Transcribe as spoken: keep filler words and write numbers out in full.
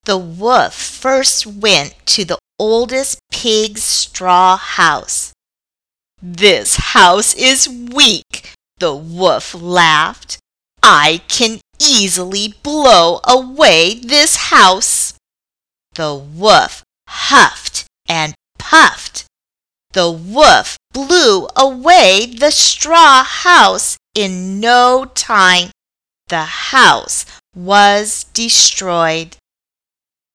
The wolf first went to the oldest pig's straw house. "This house is weak," the wolf laughed. "I can easily blow away this house." The wolf huffed and puffed. The wolf blew away the straw house in no time. The house was destroyed.